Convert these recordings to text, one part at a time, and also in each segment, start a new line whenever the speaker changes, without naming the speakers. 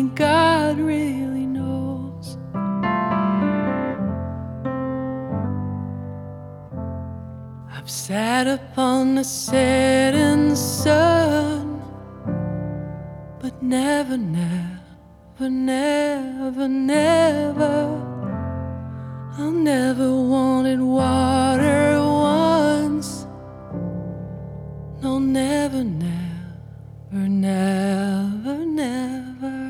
God really knows. I've sat upon the setting sun, but never, never, never, never, I never wanted water once. No, never, never, never, never.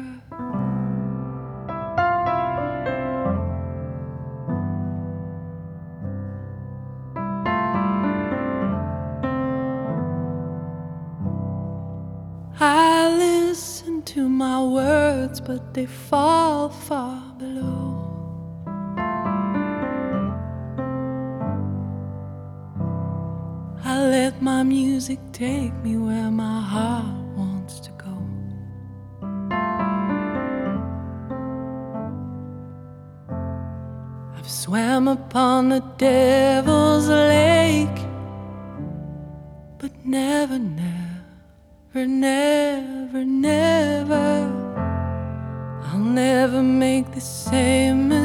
I listen to my words, but they fall far below. I let my music take me where my heart wants to go. I've swam upon the devil's lake, but never, never, never, never, I'll never make the same